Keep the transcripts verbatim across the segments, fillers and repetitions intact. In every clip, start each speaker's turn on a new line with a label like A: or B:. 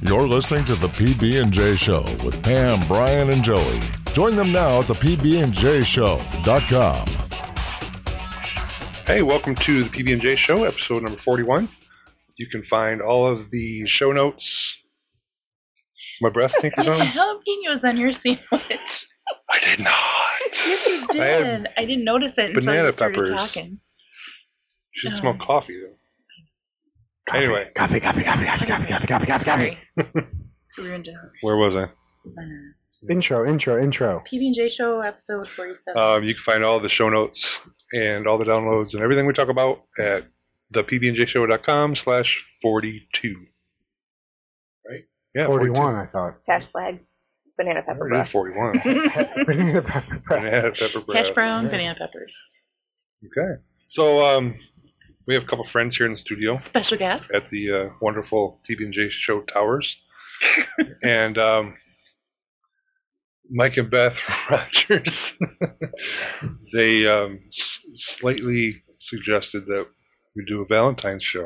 A: You're listening to the P B and J Show with Pam, Brian, and Joey. Join them now at the P B and J show dot com.
B: Hey, welcome to the P B and J Show, episode number forty-one. You can find all of the show notes. My breath tinkers on?
C: Jalapenos on your sandwich.
B: I did not.
C: Yes, you did.
B: I had
C: I didn't notice it until
B: banana
C: you started
B: peppers.
C: talking.
B: You should
C: Oh.
B: smell coffee, though.
D: Coffee,
B: Anyway.
D: Coffee, coffee, coffee, coffee, coffee, coffee, coffee, coffee, coffee.
C: Sorry. We were into
B: Where was I?
C: uh,
D: Intro, intro, intro.
C: P B and J Show, episode forty-seven.
B: Um, you can find all the show notes and all the downloads and everything we talk about at the P B and J show dot com slash forty-two. Right? Yeah,
D: forty-one, I thought.
E: Hash flag, banana pepper
B: It is
E: breath.
B: forty-one.
D: Banana pepper breath.
B: Banana pepper bread.
C: Hash brown,
B: Yeah.
C: banana peppers.
B: Okay. So um, we have a couple friends here in the studio
C: Special guest.
B: at the uh, wonderful P B and J Show Towers. and um, Mike and Beth Rogers, they um, s- slightly suggested that we do a Valentine's show.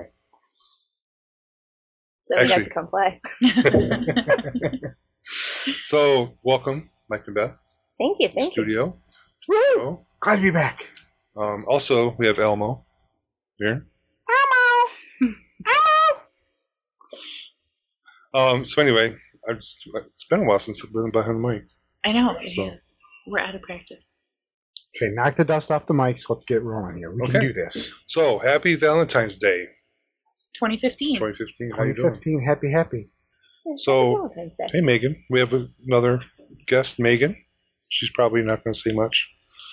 E: So we have
B: Actually-
E: to come play.
B: So, welcome, Mike and Beth,
E: Thank you, thank you.
B: studio.
E: Woo!
B: So,
D: Glad to be back.
B: um, also, we have Elmo here.
E: Elmo! Elmo!
B: Um, so anyway, I've, it's been a while since I've been behind the mic.
C: I know, it
B: So.
C: is. We're out of practice.
D: Okay, knock the dust off the mics. Let's get rolling here. We
B: Okay.
D: can do this.
B: So, happy Valentine's Day,
C: twenty fifteen.
B: twenty fifteen. How you
D: twenty
B: doing?
D: fifteen, happy, happy.
B: So-
E: Happy Valentine's Day.
B: Hey, Megan. We have another guest, Megan. She's probably not going to say much.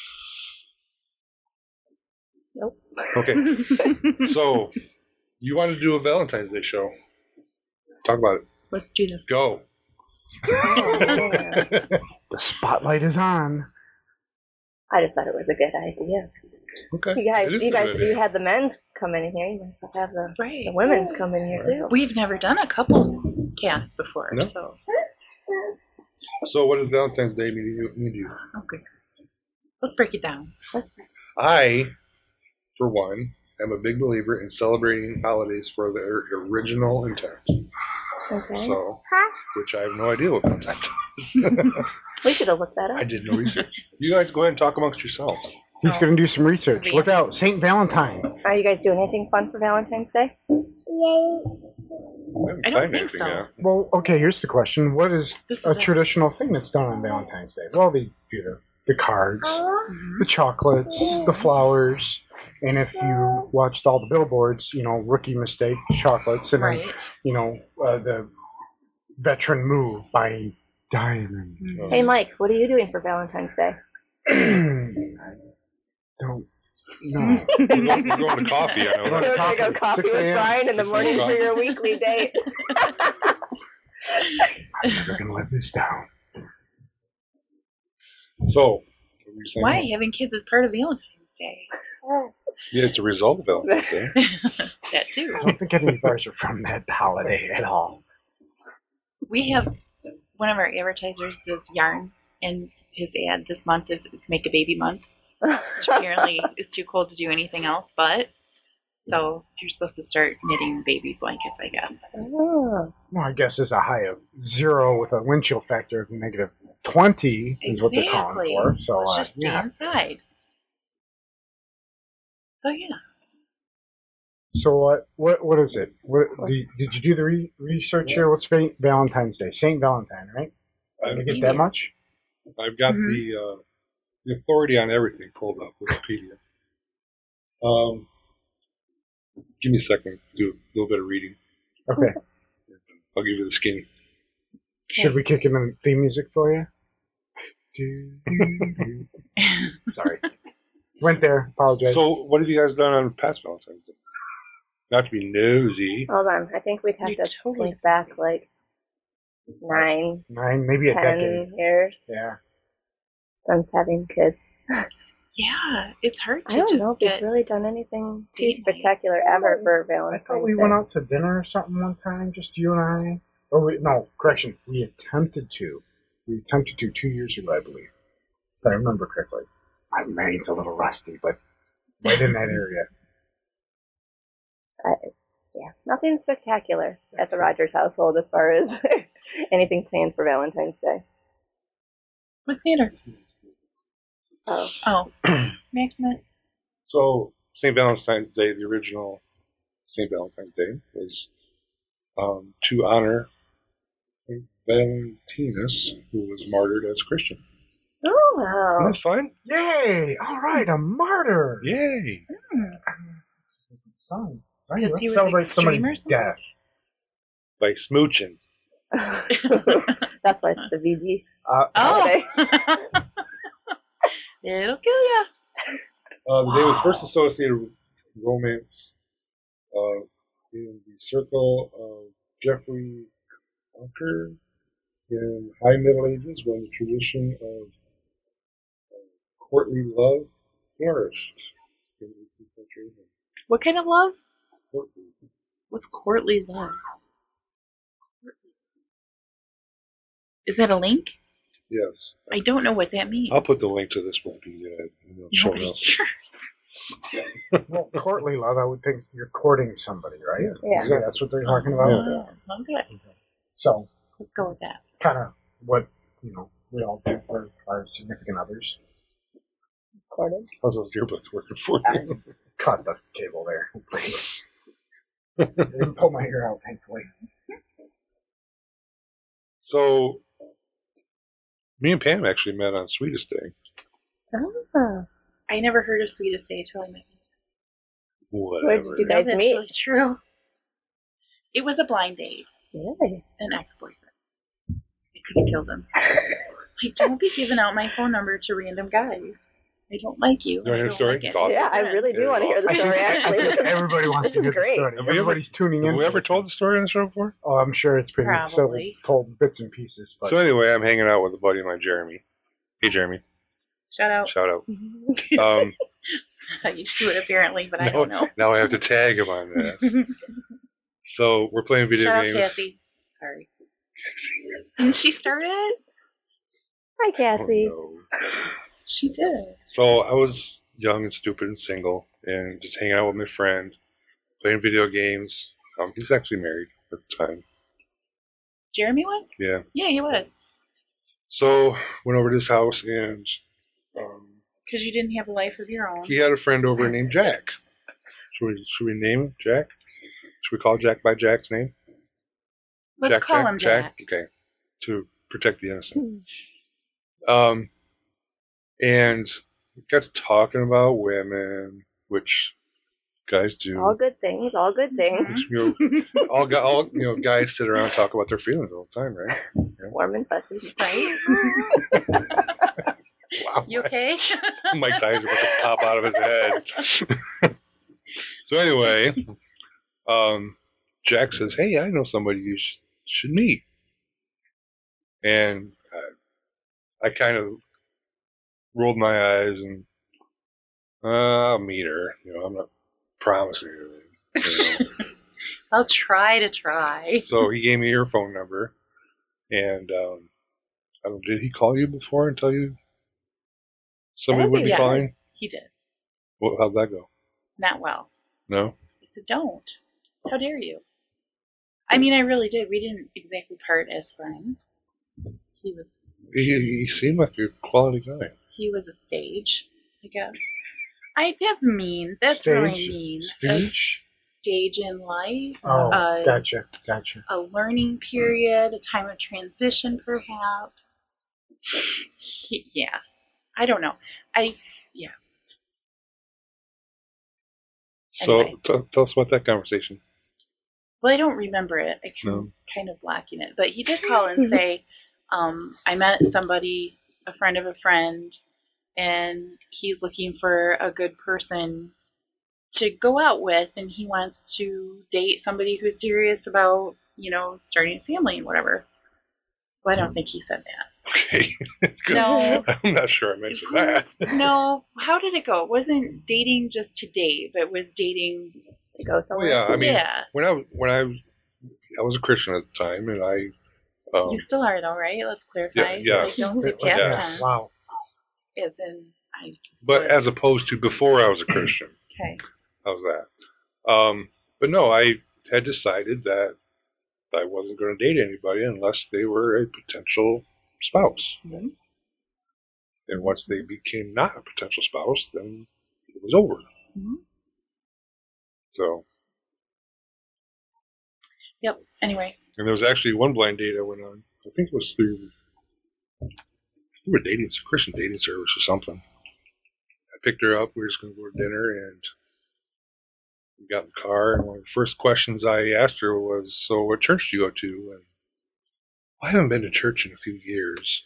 E: Nope.
B: Okay. So, you want to do a Valentine's Day show? Talk about it.
C: Let's do this.
B: Go.
E: Oh, man.
D: The spotlight is on.
E: I just thought it was a good idea.
B: Okay.
E: You guys,
B: It is
E: you
B: a
E: guys,
B: good
E: if you
B: idea.
E: had the men's come in here, you might as well have the,
C: Right.
E: the women's come in here too.
C: We've never done a couple casts before,
B: No.
C: so.
B: So, what does Valentine's Day mean to you? mean to you?
C: Okay. Let's break it down.
B: I, for one, am a big believer in celebrating holidays for their original intent.
E: Okay.
B: So, which I have no idea what Valentine's is.
E: We should have looked that up.
B: I did no research. You guys go ahead and talk amongst yourselves.
D: He's
C: Oh.
D: going to do some research.
C: Yeah.
D: Look out, Saint Valentine.
E: Are you guys doing anything fun for Valentine's Day?
B: I haven't
C: I don't
B: signed
C: think
B: anything
C: so.
B: yet.
D: Well, okay, here's the question. What is
C: This is
D: a
C: a-
D: traditional thing that's done on Valentine's Day? Well, they do the, the cards,
C: Mhm.
D: the chocolates, the flowers, and if you watched all the billboards, you know, rookie mistake, chocolates, and then,
C: Right.
D: you know, uh, the veteran move, buying diamonds.
C: Mhm.
E: Hey, Mike, what are you doing for Valentine's Day?
D: I don't know.
B: We're going, we're going to coffee, I know
D: We're
B: that.
E: We're
D: going
E: gonna go coffee
D: six
E: with
D: a m
E: Brian in the morning for your weekly date.
D: I'm never going to let this down.
B: So, what were you saying?
C: Why? Having kids is part of Valentine's Day.
B: Yeah, it's a result of Valentine's Day.
C: That too.
D: I don't think any of ours are from that holiday at all.
C: We have one of our advertisers does yarn, and his ad this month is it's Make a Baby Month. Apparently, it's too cold to do anything else, but so you're supposed to start knitting baby blankets, I guess.
E: Oh.
D: Well, I guess there's a high of zero with a wind chill factor of negative twenty is what they're calling
C: Exactly.
D: for. So,
C: Let's
D: uh,
C: just stay
D: yeah.
C: inside. So yeah.
D: So what? What? What is it? What, did, did you do the re- research here? What's Saint Valentine's Day? Saint Valentine, right? Did I get that much?
B: I've got
C: Mhm.
B: the uh, the authority on everything pulled up, Wikipedia. Um, give me a second to do a little bit of reading.
D: Okay.
B: I'll give you the skinny.
D: Should we kick in the theme music for you? Do, do, do. Sorry. Went there. Apologize.
B: So, what have you guys done on past Valentine's Day? Not to be nosy.
E: Hold on. I think we'd have
C: You
E: to
C: totally-
E: think back like nine,
D: Nine, maybe a
E: ten
D: decade.
E: years
D: Yeah.
E: since having kids.
C: Yeah, it's hard to
E: I don't
C: just
E: know if
C: get.
E: we've really done anything too
C: date night.
E: spectacular ever for
D: I
E: Valentine's
D: thought we
E: Day.
D: went out to dinner or something one time, just you and I. Oh, we, no, correction. We attempted to. We attempted to two years ago, I believe. If I remember correctly. My brain's a little rusty, but right in that area.
E: I, Yeah, nothing spectacular at the Rogers household as far as anything planned for Valentine's Day.
C: What theater?
E: Oh,
C: Oh, Maximus.
B: So Saint Valentine's Day, the original Saint Valentine's Day, was um, to honor Valentinus, who was martyred as a Christian.
E: oh wow.
B: Isn't that fun?
D: Yay! All right, a martyr.
B: Yay!
D: Son, right?
C: Because
D: Let's
C: he was
D: celebrate
C: extreme
D: somebody's
C: or something?
D: death.
B: By smooching.
E: That's why it's the V G.
D: Uh,
C: Oh.
E: Okay.
C: It'll kill ya.
B: Uh, the day was first associated with romance uh, in the circle of Geoffrey Bunker in High Middle Ages, when the tradition of uh, courtly love flourished in the eighteenth century.
C: What kind of love?
B: Courtly.
C: What's courtly love? Is that a link?
B: Yes.
C: I don't know what that means.
B: I'll put the link to this one in the uh, show
C: Nobody
B: notes.
C: cares.
D: well, courtly love, I would think you're courting somebody, right?
E: Yeah.
D: Yeah, that's what they're talking about.
C: Oh, okay.
D: So,
C: Let's go with that.
D: kind of what, you know, we all do for our significant others.
E: Recorded.
B: How's those earbuds working for you?
D: Cut the cable there. I didn't pull my hair out, thankfully.
B: So, me and Pam actually met on Sweetest Day.
E: Oh.
C: I never heard of Sweetest Day till I met you.
E: Where did
B: Whatever.
E: you
C: No,
E: guys
C: that's
E: meet?
C: really true. It was a blind date.
E: Really?
C: An ex-boyfriend. I could have killed him. Like, don't be giving out my phone number to random guys. I don't like you.
B: You wanna hear
C: I
B: the
C: don't
B: story?
C: like it.
B: It's awesome.
E: Yeah, I really do
B: Yeah,
E: want to hear the
D: I
E: story,
D: think, I
E: actually.
D: think everybody wants
E: This
D: to
E: is
D: hear the
E: great.
D: story.
B: Have we ever-
D: Everybody's tuning in.
B: Have we ever told the story on the show before?
D: Oh, I'm sure it's been so
C: Probably.
D: told bits and pieces. But
B: So anyway, I'm hanging out with a buddy of mine, Jeremy. Hey, Jeremy.
C: Shout out.
B: Shout out. Um,
C: I used to it apparently, but I
B: now,
C: don't know.
B: now I have to tag him on that. So we're playing video
C: Shout
B: games.
C: out Kathy. Sorry. Didn't she start it?
E: Hi,
B: Oh,
E: Cassie.
B: no.
C: She did.
B: So I was young and stupid and single, and just hanging out with my friend, playing video games. Um, he's actually married at the time.
C: Jeremy was?
B: Yeah.
C: Yeah, he was.
B: So went over to his house, and um,
C: Because you didn't have a life of your own.
B: he had a friend over named Jack. Should we should we name him Jack? Should we call Jack by Jack's name?
C: Let's
B: Jack,
C: call
B: Jack,
C: him Jack.
B: Okay, to protect the innocent. Um, and we got to talking about women, which guys do.
E: All good things, all good things.
C: Mhm.
B: You know, all, gu- all you know, guys sit around and talk about their feelings all the time, right?
E: Warm and fuzzy.
C: Right?
B: Wow.
C: You okay?
B: Mike's eyes are about to pop out of his head. So anyway, um, Jack says, "Hey, I know somebody you sh- should meet," and I, I kind of rolled my eyes and uh, I'll meet her. You know, I'm not promising anything. You know.
C: I'll try to try.
B: So he gave me your phone number, and um, I don't, did he call you before and tell you somebody
E: I
B: would
E: think
B: be
E: he
B: calling?
C: He did.
B: Well, how'd that go?
C: Not well.
B: No?
C: I said, don't. How dare you? I mean, I really did. We didn't exactly part as friends. He was
B: He, he seemed like a quality guy.
C: he was a stage, I guess. I that's mean. That's really
D: Stage?
C: mean. A
B: Speech?
C: stage in life.
D: oh,
C: uh,
D: gotcha, gotcha.
C: A learning period, a time of transition, perhaps. He, yeah, I don't know. I yeah.
B: So
C: Anyway.
B: t- tell us about that conversation.
C: Well, I don't remember it. I can
B: No.
C: kind of blocking it. But he did call and say, um, I met somebody, a friend of a friend, and he's looking for a good person to go out with, and he wants to date somebody who's serious about, you know, starting a family and whatever. Well, I don't think he said that.
B: Okay. Good.
C: No.
B: I'm not sure I mentioned that.
C: No, how did it go? It wasn't dating just to date, but it was dating.
E: To go
B: Oh
E: somewhere.
B: yeah, I mean,
C: yeah.
B: when I when I was I was a Christian at the time, and I um,
C: You still are, though, right? Let's clarify.
B: Yeah, yeah.
C: Like, don't get
B: Yeah.
C: past
B: Yeah.
C: tense.
D: Wow.
C: As in, I.
B: but as opposed to before I was a Christian.
C: Okay.
B: How's that? Um, but no, I had decided that I wasn't going to date anybody unless they were a potential spouse.
C: Mm-hmm.
B: And once they became not a potential spouse, then it was over.
C: Mm-hmm.
B: So.
C: Yep. Anyway.
B: And there was actually one blind date I went on. I think it was through, we were dating, it's a Christian dating service or something. I picked her up. We were just going to go to dinner, and we got in the car. And one of the first questions I asked her was, "So, what church do you go to?" And I haven't been to church in a few years.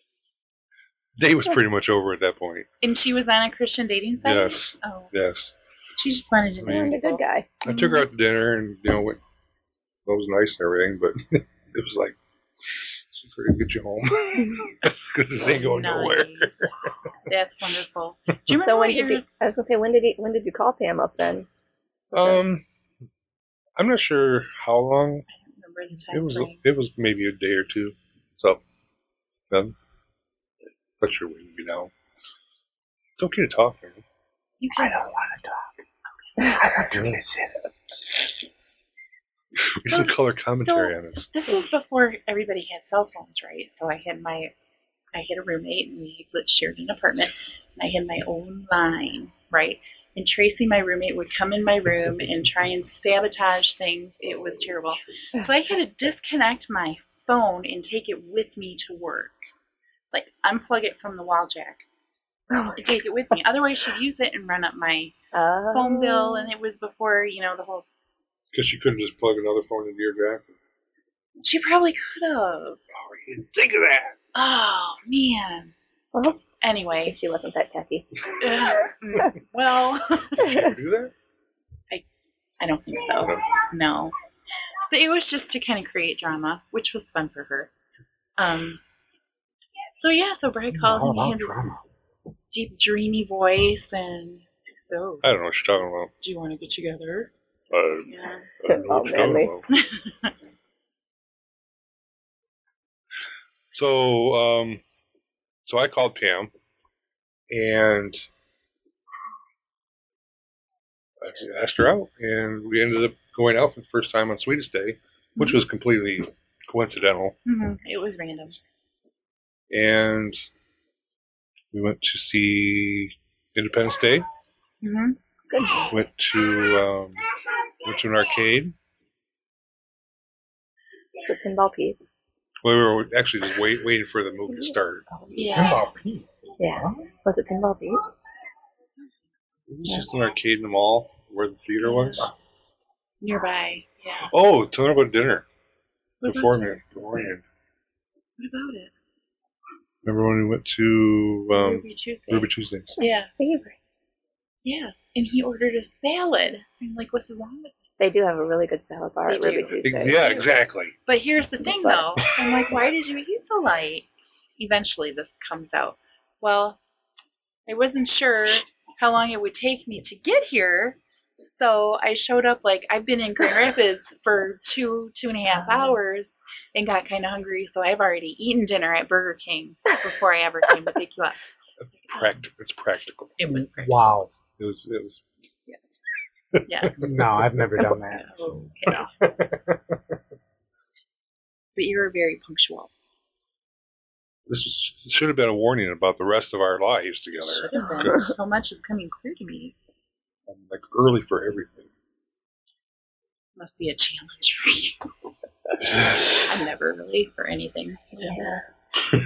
B: Day was pretty much over at that point.
C: And she was on a Christian dating site?
B: Yes.
C: Oh.
B: Yes.
C: She just wanted to
B: I
C: meet
B: mean,
E: a good guy.
B: I took her out to dinner, and you know, it was nice and everything, but it was like, she's ready to get you home because this ain't going
C: Nice.
B: nowhere.
C: That's wonderful. Do you remember
E: So when
C: what
E: did
C: your...
E: you, I was gonna say when did he when did you call Pam up then?
B: Um, I'm not sure how long.
C: I don't remember the time
B: It was
C: frame.
B: it was maybe a day or two. So, then, but you're waiting me now. It's okay to talk, man.
C: You can...
D: I don't want to talk. I want to listen.
B: We should color commentary on this.
C: This was before everybody had cell phones, right? So I had my, I had a roommate, and we shared an apartment, and I had my own line, right? And Tracy, my roommate, would come in my room and try and sabotage things. It was terrible. So I had to disconnect my phone and take it with me to work. Like, unplug it from the wall jack
E: Oh,
C: and take it with me. Otherwise, she'd use it and run up my
E: oh.
C: phone bill, and it was before, you know, the whole...
B: Because you couldn't just plug another phone into your jack.
C: She probably could have.
B: Oh, you didn't think of that.
C: Oh, man.
E: Well,
C: Anyway.
E: she wasn't that tacky.
C: Uh, well,
B: Did you ever do that?
C: I don't think so. No. But it was just to kind of create drama, which was fun for her. Um. So yeah, so Brad called
D: All
C: and he
D: about
C: had this
D: drama.
C: deep, dreamy voice, and so,
B: I don't know what you're talking about.
C: do you want to get together?
B: Uh,
C: Yeah.
B: I don't know
E: Oh,
B: what you're talking
E: manly.
B: about. So, um, so I called Pam, and I asked her out, and we ended up going out for the first time on Sweetest Day, which was completely coincidental.
C: Mm-hmm. It was random.
B: And we went to see Independence Day.
C: Mm-hmm.
E: Good.
B: Went to um, went to an arcade.
E: The Pinball Pete.
B: Well, we were actually just wait, waiting for the movie to start.
C: Yeah.
D: Pinball Pete.
E: Yeah. Was it Pinball Pete?
B: It was just an arcade in the mall where the theater was.
C: Nearby. Yeah.
B: Oh, tell me about dinner.
C: What about
B: Beforehand. Beforehand.
C: What about it?
B: Remember when we went to um,
C: Ruby Tuesday.
B: Ruby Tuesdays?
C: Yeah.
E: Favorite.
C: Yeah. And he ordered a salad. I'm like, what's wrong with it?
E: They do have a really good salad bar
C: They
E: at Ruby
C: do.
E: Tuesday.
B: Yeah, exactly.
C: But here's the thing, though. I'm like, why did you eat so light? Eventually, this comes out. Well, I wasn't sure how long it would take me to get here, so I showed up like I've been in Grand Rapids for two, two and a half hours and got kind of hungry, so I've already eaten dinner at Burger King before I ever came to pick you up.
B: Pract- it's practical.
C: It was great.
D: Wow.
B: It was. It was.
C: Yeah.
D: No, I've never done that.
C: Okay. But you were very punctual.
B: This is, should have been a warning about the rest of our lives together.
C: Should have been. So much is coming clear to me.
B: I'm like early for everything.
C: Must be a challenge for you. I'm never really for anything.
E: Yeah.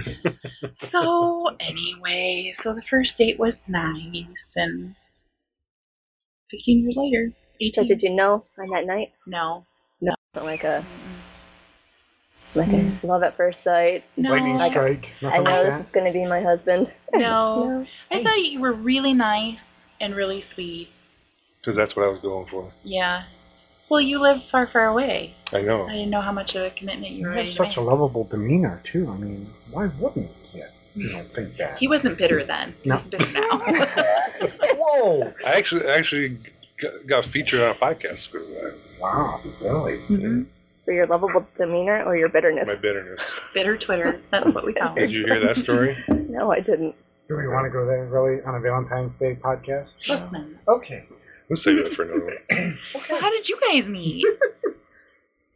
C: So anyway, so the first date was nice, and fifteen years later,
E: So
C: eighteen.
E: did you know on that night?
C: No.
E: No. Not like a
C: Mm-mm.
E: like a love at first sight.
C: No.
D: Lightning
E: Like-
D: strike.
E: I
D: Nothing
E: know
D: like
E: this
D: that.
E: is going to be my husband.
C: No. I
D: Hey.
C: thought you were really nice and really sweet.
B: Because that's what I was going for.
C: Yeah. Well, you live far, far away.
B: I know.
C: I didn't know how much of a commitment you
D: You
C: were
D: have
C: ready to
D: such
C: make.
D: a lovable demeanor too. I mean, why wouldn't you? You don't think that?
C: He wasn't bitter then.
D: No.
C: He's bitter now.
D: Whoa!
B: I actually actually got, got featured on a podcast because of that.
D: Wow, really?
C: Mm-hmm.
E: For your lovable demeanor or your bitterness?
B: My bitterness.
C: Bitter Twitter. That's what we call
B: Did
C: it.
B: you hear that story?
E: No, I didn't.
D: Do we want to go there really on a Valentine's Day podcast?
C: Listen.
D: Okay.
B: Let's save that for another one.
C: So how did you guys meet?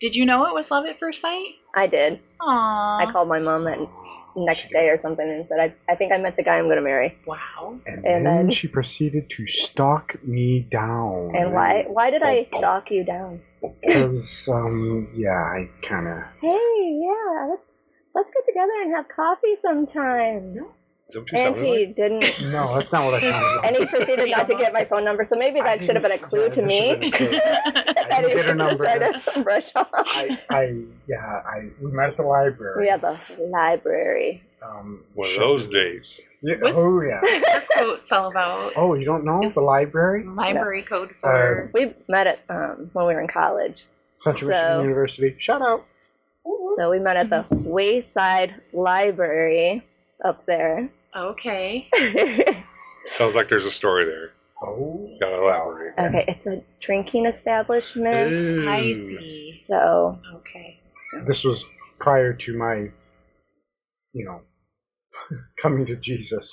C: Did you know it was love at first sight?
E: I did.
C: Aww.
E: I called my mom that next day or something and said, I, I think I met the guy I'm going to marry.
C: Wow.
D: And,
E: And
D: then
E: then-
D: she proceeded to stalk me down.
E: And why Why did I stalk you down?
D: Because, um, yeah, I kind of...
E: Hey, yeah, let's, let's get together and have coffee sometime.
B: Don't you
E: And
B: sound
E: he
B: like?
E: didn't.
D: No, that's not what I sounded like.
E: And he proceeded not to get my phone number, so maybe
D: I
E: that should have been a
D: didn't-
E: clue
D: yeah,
E: to
D: this
E: me.
D: should have been a clue. I
E: That
D: didn't
E: he
D: get her
E: should
D: number.
E: try to brush off.
D: I, I, yeah, I, we met at the library.
E: We had the library.
D: Um,
B: One of
D: shit.
B: those days.
D: Yeah,
C: What?
D: oh, yeah.
C: Our quote's all about
D: Oh, you don't know the library?
C: library code
D: Uh,
C: for...
E: We met at um, when we were in college.
D: Central
E: So-
D: Michigan University. Shout out.
E: So we met at the Wayside Library up there.
C: Okay.
B: Sounds like there's a story there.
D: Oh.
B: Gotta elaborate.
E: Okay, it's a drinking establishment.
B: Ooh.
C: I see.
E: So
C: Okay.
D: This was prior to my, you know, coming to Jesus.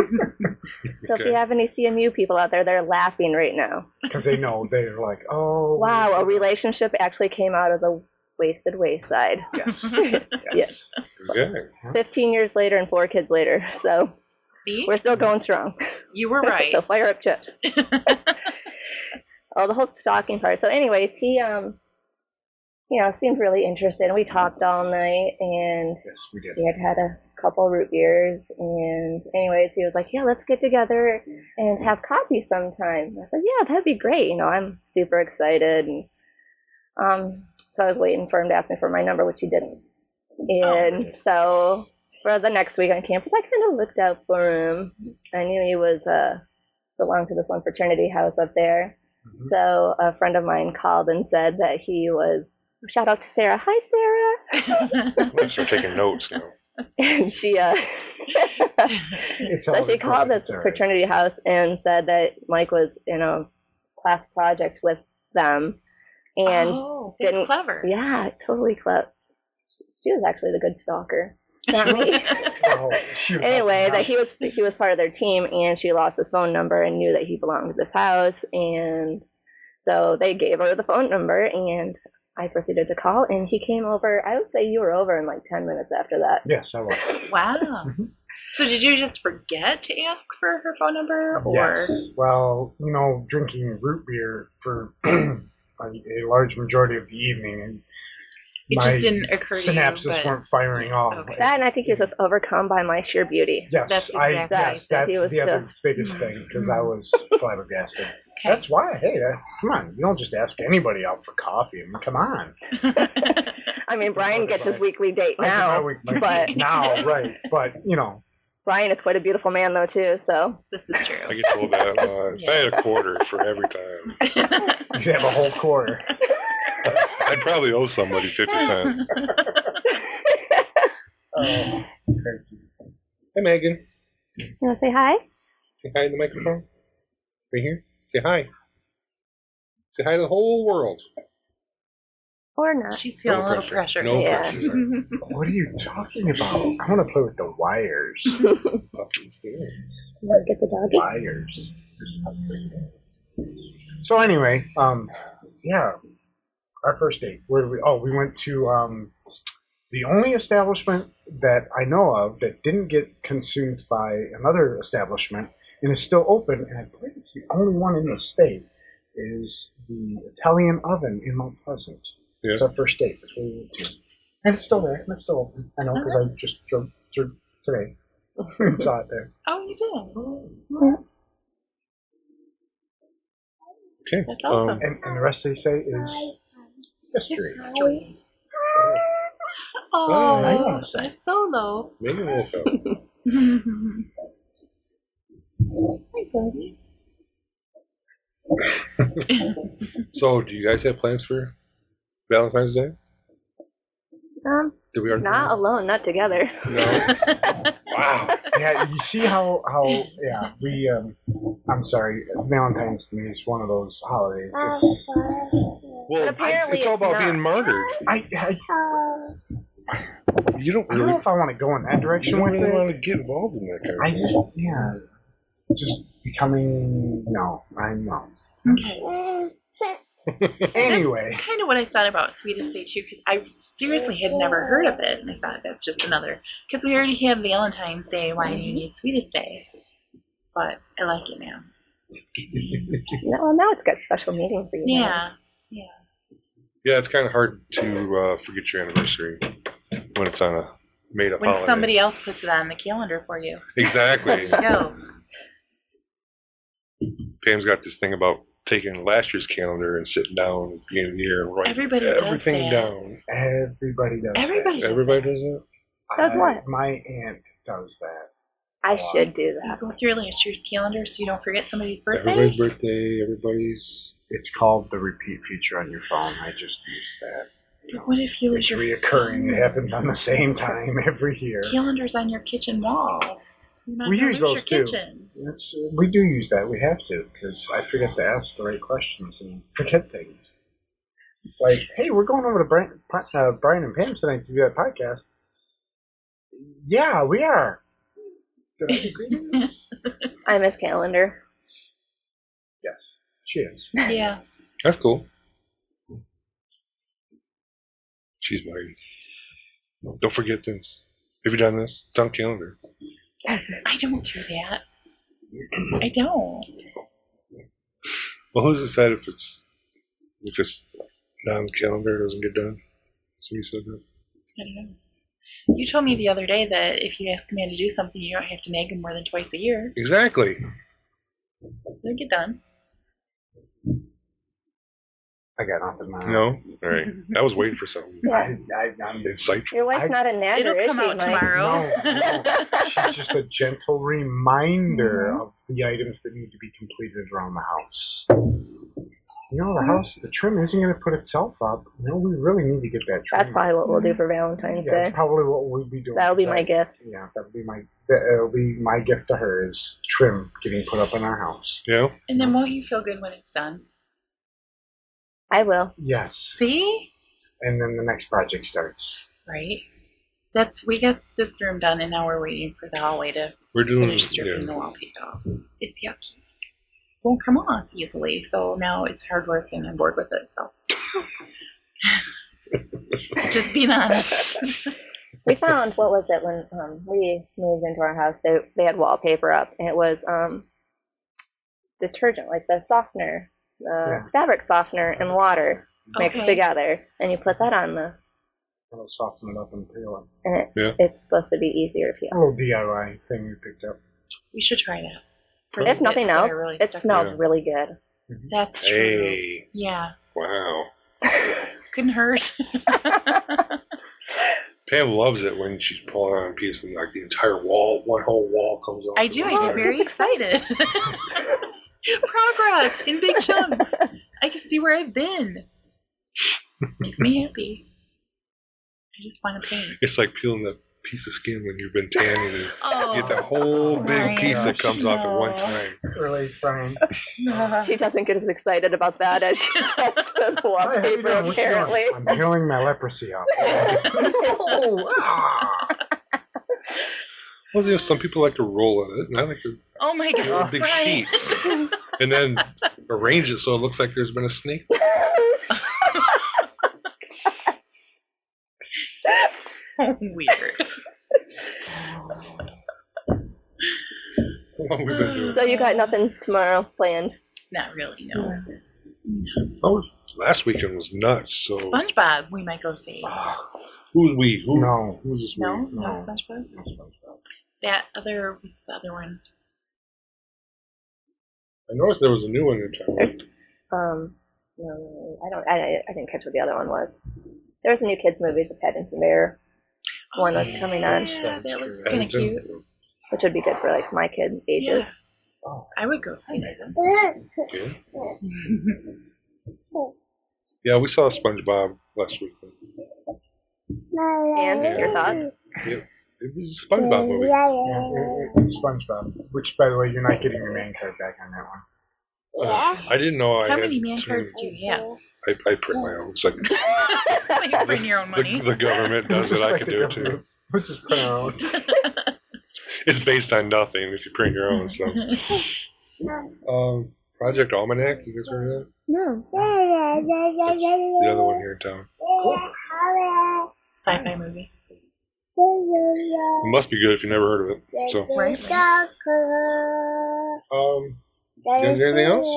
E: So if
B: Okay.
E: you have any C M U people out there, they're laughing right now.
D: Because they know, they're like, oh.
E: Wow, a relationship actually came out of the Wasted Wayside.
D: Yes.
E: Yes.
B: Okay.
E: Fifteen years later and four kids later, so
C: See?
E: we're still going strong.
C: You were right.
E: So fire up chips. Oh, the whole stalking part. So anyways, he, um, you know, seemed really interested, and we talked all night, and
D: Yes, we did.
E: we had had a couple root beers, and anyways, he was like, yeah, let's get together and have coffee sometime. I said, yeah, that'd be great. You know, I'm super excited, and um, so I was waiting for him to ask me for my number, which he didn't. And so for the next week on campus, I kind of looked out for him. I knew he was uh, belonged to this one fraternity house up there.
D: Mhm.
E: So a friend of mine called and said that he was, shout out to Sarah. Hi, Sarah.
B: I'm gonna start taking notes now.
E: And she, uh,
D: It's
E: so
D: all
E: she called this
D: recorded, sorry.
E: fraternity house and said that Mike was in a class project with them. And
C: oh,
E: didn't-
C: it's clever.
E: yeah, totally clever. She was actually the good stalker, not me.
D: Well, she was
E: Anyway,
D: helping
E: that
D: out.
E: he was he was part of their team, and she lost his phone number and knew that he belonged to this house, and so they gave her the phone number, and I proceeded to call, and he came over. I would say you were over in like ten minutes after that.
D: Yes, I was.
C: Wow.
D: Mhm.
C: So did you just forget to ask for her phone number, or
D: Yes. Well, you know, drinking root beer for a, a large majority of the evening, and
C: it
D: my
C: just didn't occur to
D: synapses
C: you? But
D: weren't firing off.
C: Okay.
E: That, and I think he was just overcome by my sheer beauty.
D: Yes,
C: That's
D: I,
C: exactly
D: yes,
C: it.
D: that's
E: He was
D: the other
E: just-
D: biggest thing, because I was flabbergasted.
C: okay.
D: That's why, hey, that, come on, you don't just ask anybody out for coffee. I mean, come on.
E: I mean, Brian gets his
D: Right.
E: weekly date
D: I get my
E: now,
D: week- my-
E: but
D: now, right? But you know,
E: Brian is quite a beautiful man, though, too. So
C: This is
B: I
C: true.
B: get told that. Uh, if I had a quarter for every time,
D: you have a whole quarter.
B: I'd probably owe somebody fifty cents.
D: Oh, crazy.
B: Hey, Megan.
E: you want to say hi?
B: Say hi to the microphone. Right here. Say hi. Say hi to the whole world.
E: Or not?
C: She's feeling
B: No
C: a little
B: pressure.
C: pressure.
B: No
E: Yeah.
B: pressure.
D: What are you talking about? I want to play with the wires.
E: You want to get the doggy?
D: Wires. So anyway, um, yeah, our first date. Where did we? Oh, we went to um, the only establishment that I know of that didn't get consumed by another establishment and is still open, and I believe it's the only one in the state, is the Italian Oven in Mount Pleasant.
B: Yeah.
D: It's our first date. That's where we went to. And it's still there, and it's still open. I know, because I just drove through today. Saw it there.
C: Oh, you did.
E: Yeah.
B: Okay.
C: That's awesome.
B: Um,
D: And, and the rest they say is history.
C: Oh,
D: I wanna say.
C: that's solo.
B: Megan will go.
E: Hi, buddy.
B: So, do you guys have plans for Valentine's Day?
E: Um,
B: Did we already?
E: not alone, not together.
B: No. Wow.
D: Yeah, you see how how yeah we um I'm sorry, Valentine's to me is one of those holidays. It's,
B: Well,
E: apparently
B: it's all
E: it's
B: about
E: not.
B: being murdered.
D: I, I
B: You don't
D: I don't
B: really,
D: know if I want to go in that
B: you
D: direction
B: don't
D: with
B: really
D: it.
B: want to get involved in that kind of
D: I
B: thing.
D: just yeah, just becoming no, I'm no.
C: Okay.
D: Anyway.
C: That's kind of what I thought about Sweetest Day, too, because I seriously had never heard of it, and I thought that's just another, because we already have Valentine's Day, why do you need Sweetest Day? But I like it now.
E: No, now it's got special meaning for you.
C: Yeah, yeah.
B: Yeah, it's kind of hard to uh, forget your anniversary when it's on a made-up
C: When
B: holiday.
C: somebody else puts it on the calendar for you.
B: Exactly.
C: Go.
B: Pam's got this thing about taking last year's calendar and sitting down at the beginning of the year and writing
C: Everybody does
B: everything
C: that.
B: down.
D: Everybody does
C: Everybody
D: that.
C: does
B: Everybody does it?
E: Does
D: I-
E: what?
D: My aunt does that.
E: I
D: Oh,
E: should do
C: You
E: that.
C: go through last year's calendar so you don't forget somebody's birthday?
B: Everybody's birthday, everybody's...
D: It's called the repeat feature on your phone. I just use that. You know,
C: What if you lose
D: it's
C: your
D: reoccurring. It happens on the same time every year.
C: calendar's on your kitchen wall? You're not
D: We
C: gonna
D: use
C: lose
D: those
C: your
D: too.
C: kitchen.
D: It's, uh, we do use that. We have to, because I forget to ask the right questions and forget things. It's like, hey, we're going over to Brian, uh, Brian and Pam tonight to do that podcast. Yeah, we are. Did I agree to this?
E: I miss calendar.
D: Yes, she is.
C: Yeah.
B: That's cool. She's mine. Don't forget this. Have you done this? It's on calendar.
C: I don't do that. I don't.
B: Well, who's to decide if it's if it's not on the calendar, it doesn't get done? Somebody said that.
C: I don't know. You told me the other day that if you ask a man to do something, you don't have to nag him more than twice a year.
B: Exactly.
C: It'll get done.
D: I got nothing. Uh,
B: No? All right. I was waiting for something.
D: I, I, I'm,
B: Insight.
E: Your wife's
D: I-
E: not a nagger,
C: It'll
E: is
C: come
E: she,
C: out
E: Mike?
C: tomorrow.
D: No, no. She's just a gentle reminder
E: Mhm.
D: of the items that need to be completed around the house. You know, the house, the trim isn't going to put itself up. You know, we really need to get that trim.
E: That's probably what we'll do for Valentine's
D: Yeah,
E: Day.
D: that's probably what we'll be doing.
E: That'll be my
D: That-
E: gift.
D: Yeah, that'll be my that'll be my gift to her is trim getting put up in our house.
B: Yeah?
C: And then won't you feel good when it's done?
E: I will.
D: Yes,
C: See?
D: and then the next project starts.
C: Right? That's we got this room done and now we're waiting for the hallway to
B: We're doing
C: finish stripping the
B: yeah.
C: wall paint off. It's yucky. Won't come off easily, so now it's hard work and I'm bored with it, so just being honest.
E: We found, what was it, when um, we moved into our house, they, they had wallpaper up, and it was um, detergent, like the softener, uh,
D: Yeah.
E: fabric softener and water mixed
C: Okay.
E: together, and you put that on the,
D: It'll soften it up and peel it.
E: and it,
B: Yeah.
E: it's supposed to be easier to
D: A
E: peel.
D: little D I Y thing we picked up.
C: We should try that. For
E: If
C: the
E: nothing
C: bits that
E: else,
C: are really
E: it
C: stuck
E: smells
B: Yeah.
E: really good.
C: That's true.
B: Hey.
C: Yeah.
B: Wow.
C: Couldn't hurt.
B: Pam loves it when she's pulling on a piece and like the entire wall, one whole wall comes off.
C: I do. I get very excited. Progress in big chunks. I can see where I've been. Makes me happy. I just want to paint.
B: It's like peeling a piece of skin when you've been tanning and
C: Oh,
B: you get that whole big
C: Brian,
B: piece that comes off at one
C: no.
B: time.
D: Really, Brian.
E: She doesn't get as excited about that as she does the
D: Hi, how you
E: wallpaper,
D: doing? What you doing?
E: apparently.
D: I'm peeling my leprosy off. Oh, ah.
B: Well, you know, some people like to roll in it, and I like to
C: Oh my
B: do a
C: God,
B: big
C: Brian.
B: sheet and then arrange it so it looks like there's been a snake.
C: Weird.
B: What we've been doing.
E: So you got nothing tomorrow planned?
C: Not really, no.
B: Oh, last weekend was nuts. So
C: SpongeBob, we might go see.
B: who's we? Who?
D: No.
B: Who's this
C: No,
B: we?
C: no,
D: No.
C: SpongeBob.
D: No SpongeBob.
C: That other, what's the other one?
B: I noticed there was a new one in town.
E: Um, no, I don't. I, I didn't catch what the other one was. There was a new kids movie, The Paddington Bear, one that's coming on,
C: Yeah, that looks
B: I
C: kind of
B: didn't-
C: cute.
E: which would be good for like my kid ages.
C: Yeah. I would go see that.
B: Yeah. Yeah, we saw SpongeBob last week.
E: And
B: Yeah.
E: your thoughts?
B: It, it was a SpongeBob movie.
D: Yeah, it, it, SpongeBob. Which, by the way, you're not getting your man card back on that one.
B: Uh, I didn't know I
C: How
B: had
C: many man
B: to-
C: cards do you have?
B: I, I print my own. It's like
C: You bring your own money.
B: the, the government does it. I can do it too.
D: Which is pretty old.
B: It's based on nothing if you print your own. So, um, Project Almanac, you guys heard of that?
E: No.
B: That's the other one here in town.
C: Sci-fi movie.
B: It must be good if you never heard of it. So,
C: Right.
B: um, you guys got anything else?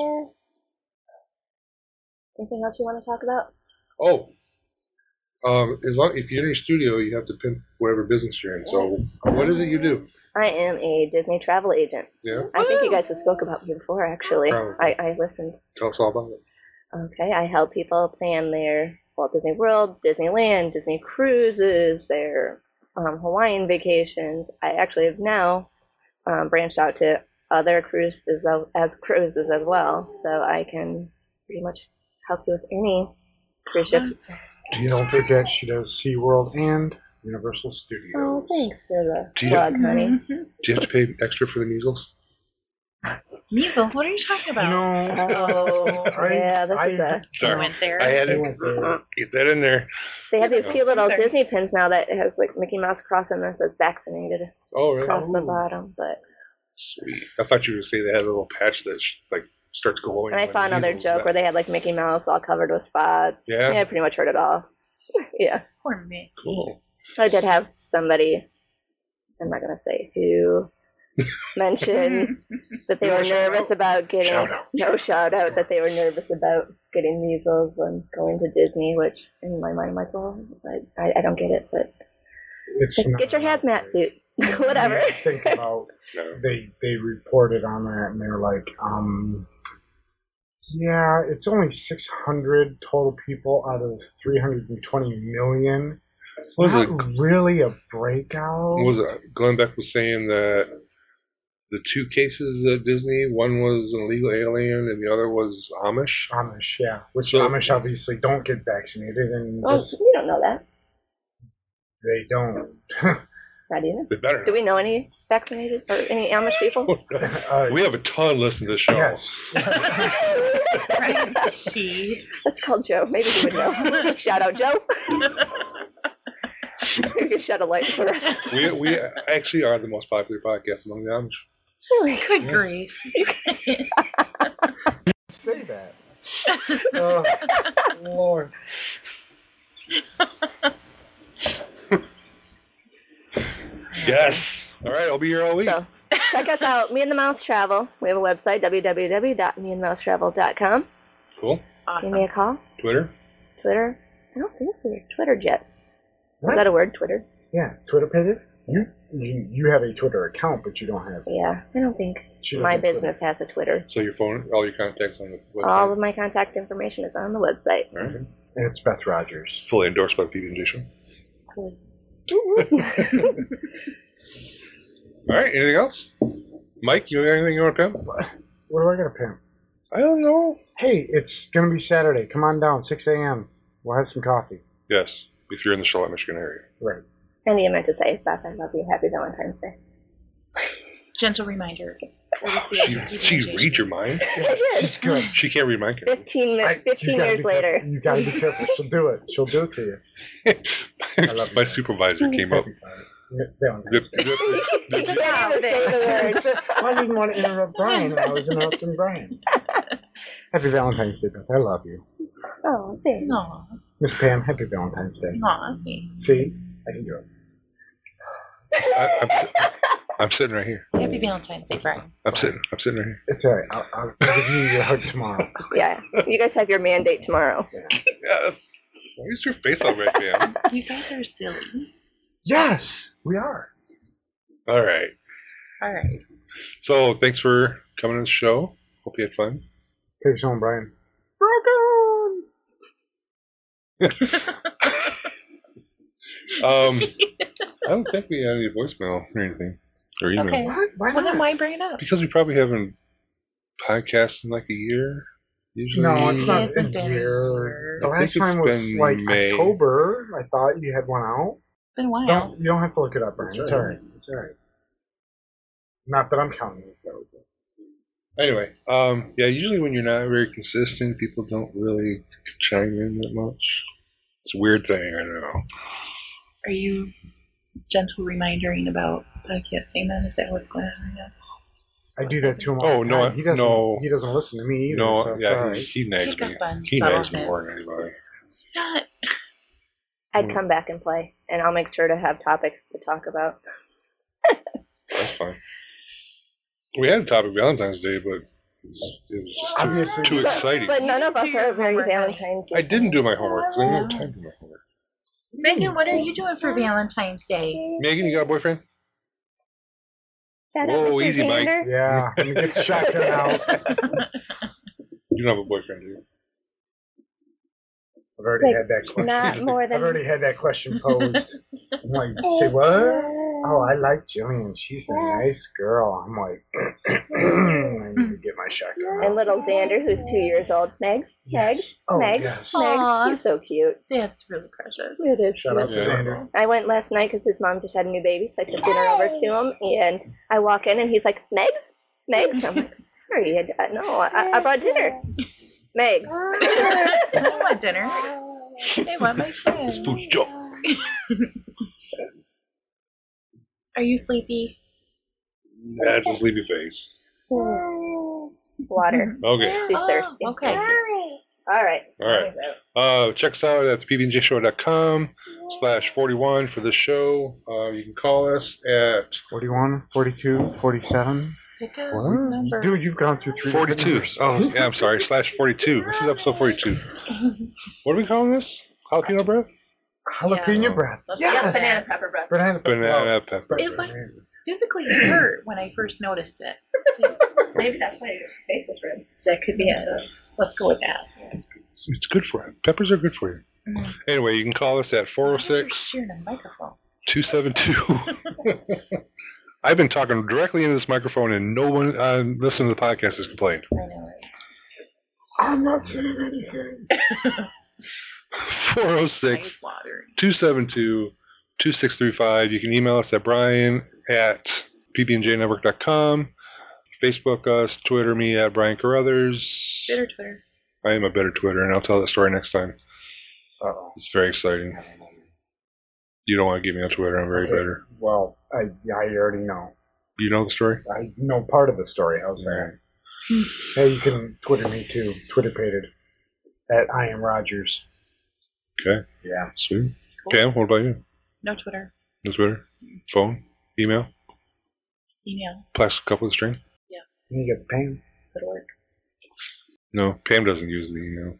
E: Anything else you want to talk about?
B: Oh, um, as long if you're in a studio, you have to pimp whatever business you're in. So, what is it you do?
E: I am a Disney travel agent.
B: Yeah,
E: I think you guys have spoke about me before, actually.
B: Probably.
E: I, I listened.
B: tell us all about it.
E: Okay, I help people plan their Walt Disney World, Disneyland, Disney cruises, their um, Hawaiian vacations. I actually have now um, branched out to other cruises as, as cruises as well, so I can pretty much help you with any cruise ship.
D: You don't forget she does SeaWorld and Universal Studios.
E: Oh, thanks for the
B: Do you-
E: plug, honey.
C: Mm-hmm.
B: Do you have to pay extra for the measles?
C: Measles? What are you talking
D: You
C: about?
D: know,
E: Oh,
D: I-
E: yeah, this
D: I-
E: is a...
C: You
B: Sorry,
C: went there.
B: I had
D: I
B: to
D: went there.
B: get that in there.
E: They have these
B: Yeah.
E: cute little
C: Sorry.
E: Disney pins now that has like Mickey Mouse across them that says vaccinated
B: Oh, really?
E: across the
D: Ooh.
E: bottom, but...
B: Sweet. I thought you were going to say they had a little patch that like starts glowing.
E: And I
B: when
E: saw another
B: measles
E: joke
B: back.
E: where they had like Mickey Mouse all covered with spots.
B: Yeah.
E: Yeah, I pretty much heard it all. Yeah.
C: Poor Mickey.
B: Cool.
E: I did have somebody, I'm not going to say who, mention that they
B: No
E: were
B: shout
E: nervous
B: out.
E: about getting,
B: Shout out.
E: no shout out, that they were nervous about getting measles and going to Disney, which in my mind, I'm like, well, I, I, I don't get it, but
D: It's
E: just
D: not
E: get your hazmat suit, whatever.
D: You think about
B: No.
D: they they reported on that and they're like, um, yeah, it's only six hundred total people out of three hundred twenty million. It's
B: Was
D: not
B: it-
D: really a breakout.
B: What was it? Glenn Beck was saying that the two cases at Disney, one was an illegal alien and the other was Amish.
D: Amish, yeah. Which
B: So-
D: Amish obviously don't get vaccinated, and
E: Well,
D: just-
E: we don't know that.
D: they don't.
E: Not either.
B: They better
E: Do
B: not.
E: we know any vaccinated or any Amish people?
D: uh,
B: We have a ton listening to this show.
D: yes.
C: Right. She.
E: Let's call Joe. Maybe he would know. Shout out, Joe. You can shed a light for us.
B: We we actually are the most popular podcast among the Amish.
E: Really?
C: Good
B: Yeah.
C: grief.
D: Say that. Oh, Lord.
B: Yes. All right, I'll be here all week.
E: So, check us out. Me and the Mouse Travel. We have a website, w w w dot me and mouse travel dot com.
B: Cool.
E: Give me
C: Awesome.
E: a call.
B: Twitter.
E: Twitter. I don't think we're Twitter yet.
D: What?
E: Is that a word, Twitter?
D: Yeah, Twitter pages? You, you you have a Twitter account, but you don't have.
E: Yeah, I don't think
D: She doesn't
E: my
D: have Twitter.
E: business has a Twitter.
B: So your phone, all your contacts on the website.
E: All of my contact information is on the website.
B: All right.
D: And it's Beth Rogers.
B: Fully endorsed by the P B and J Show.
E: Cool.
B: All right. Anything else? Mike, you have anything you want to pimp?
D: What do I got to pimp?
B: I don't know.
D: Hey, it's gonna be Saturday. Come on down, six a.m. We'll have some coffee.
B: Yes, if you're in the Charlotte, Michigan area.
D: Right.
E: And you meant to say, Beth, I love you. Happy Valentine's Day.
C: Gentle reminder.
B: She, she reads your mind.
E: I did.
D: She's good.
B: She can't read mine. Can
E: Fifteen,
D: I-
E: mi- fifteen
D: you gotta
E: years
D: be careful.
E: later.
D: You gotta be careful. She'll do it. She'll do it to you. I love you.
B: My supervisor came up.
D: Valentine's
B: Zip,
D: Day.
B: zip, zip, zip.
E: Yeah, say the words.
D: I didn't want to interrupt Brian, and I was interrupting Brian. Happy Valentine's Day, Beth. I love you.
E: Oh, thanks.
C: Aw.
D: Miss Pam, happy Valentine's Day.
C: Aw.
D: See? I can do it.
B: I, I'm, si- I'm sitting right here.
C: Happy Valentine's Day, Brian.
B: I'm sitting. I'm sitting right here.
D: It's all right. I'll, I'll give you your hug tomorrow.
E: Yeah, you guys have your mandate tomorrow.
B: Yes. Why is your face all red, man?
C: You guys are silly.
D: Yes, we are.
B: All right.
C: All right.
B: So thanks for coming on the show. Hope you had fun.
D: Take us home, Brian.
B: Um, I don't think we had any voicemail or anything or email.
C: Okay.
D: What? Why
C: Well, then
D: not?
C: why bring it up?
B: Because we probably haven't podcasted in like a year. Usually,
D: No, it's not
C: It hasn't
D: a
C: been a
D: year.
C: year.
D: The
B: I
D: last
B: think
D: time
B: it's
D: was
B: been
D: like
B: May.
D: October. I thought you had one out.
C: It's been a while.
D: Don't, you don't have to look it up, Brian. It's all right. It's all right. Not that I'm counting it, though.
B: Anyway, um, yeah, usually when you're not very consistent, people don't really chime in that much. It's a weird thing, I know.
C: Are you gentle reminding about podcasting then? Is that what's going on right now?
D: I do that to him all
B: Oh,
D: the
B: no,
D: time. He doesn't,
B: no.
D: he doesn't listen to me either.
B: No,
D: so
B: yeah,
D: it's all right.
B: he, he nags
C: Pick
B: me.
C: up on
B: He nags me
C: subtleness.
B: more than anybody.
C: Not.
E: I'd come back and play, and I'll make sure to have topics to talk about.
B: That's fine. We had a topic Valentine's Day, but it was just
D: Obviously.
B: too, too
E: But,
B: exciting.
E: but none of us
C: Do your
E: are very
C: homework, honey.
E: Valentine's Day.
B: I didn't do my homework because I didn't have time to do my homework.
C: Megan, what are you doing for Valentine's Day?
B: Megan, you got a boyfriend?
E: Shut
B: Whoa,
E: up, Mister
B: easy, Mike.
E: Xander.
D: Yeah, let me get the shotgun out.
B: You don't have a boyfriend, do you?
D: I've already
E: Like,
D: had that question.
E: Not more
D: I've
E: than
D: already had that question posed. I'm like, say what? Oh, I like Jillian. She's a nice girl. I'm like, I need to get my shotgun out.
E: And little Xander, who's two years old. Megs, Megs,
D: Oh,
E: Megs,
D: yes.
E: Megs.
C: Aw.
E: He's so cute.
C: That's really precious.
E: It is
D: Shout out to
E: cute.
B: Yeah.
D: Xander.
E: I went last night because his mom just had a new baby, so I took dinner over to him, and I walk in, and he's like, Megs? Megs? I'm like, sorry, I, no, I, I brought dinner. Megs.
C: I want dinner. They want my friend.
B: Food's joke.
C: Are you sleepy?
B: That's a sleepy face.
E: Water.
B: Okay.
E: She's
C: Oh,
E: thirsty.
C: okay.
E: All right.
B: All right. Uh, check us out at p b n j show dot com slash forty-one for this show. Uh, you can call us at
D: forty-one, forty-two, forty-seven.
C: Pick a
D: What?
C: number.
D: Dude, you've gone through three different
B: forty-two.
D: numbers.
B: Oh, yeah, I'm sorry. Slash forty-two. This is episode forty-two. What are we calling this? Jalapeno breath?
D: Jalapeno
C: Yeah.
D: breath.
C: Let's
E: Yeah,
C: get
E: banana
C: that.
E: pepper breath.
D: Banana pepper.
B: Banana pepper.
C: It was physically hurt when I first noticed it.
E: Maybe that's why your face was red.
C: That could be it. Let's go with that.
B: It's good for you. Peppers are good for you.
C: Mm.
B: Anyway, you can call us at four oh six,
C: You're sharing a microphone.
B: two seven two. I've been talking directly into this microphone and no one uh, listening to the podcast has complained.
C: I know, right?
D: I'm not saying anything.
B: four oh six,
C: Ice water.
B: two seven two, two six three five. You can email us at Brian at p b n j network dot com. Facebook us, Twitter me at Brian Carruthers.
C: Bitter Twitter.
B: I am a better Twitter, and I'll tell that story next time.
D: Uh-oh.
B: It's very exciting. You don't want to get me on Twitter. I'm very bitter.
D: Well, I I already know.
B: You know the story?
D: I know part of the story. How's that? Hey, you can Twitter me too. Twitter pated at I am Rogers.
B: Okay.
D: Yeah.
B: Sweet.
C: Cool.
B: Pam, what about you?
C: No Twitter.
B: No Twitter? Phone? Email?
C: Email.
B: Plastic couple of string?
D: You get the pain.
C: Could work.
B: No, Pam doesn't use the email.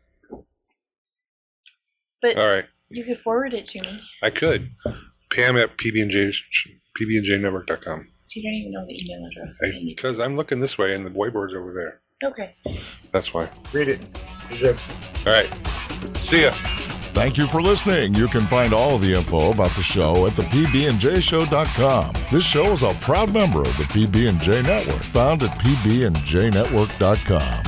C: But
B: All right.
C: you could forward it to me.
B: I could. Pam at p b n j network dot com.
C: You don't even know the email address.
B: Because I'm looking this way and the whiteboard's over there.
C: Okay.
B: That's why.
D: Read it. Zip.
B: All right. See ya.
A: Thank you for listening. You can find all of the info about the show at the p b n j show dot com. This show is a proud member of the P B and J Network, found at p b n j network dot com.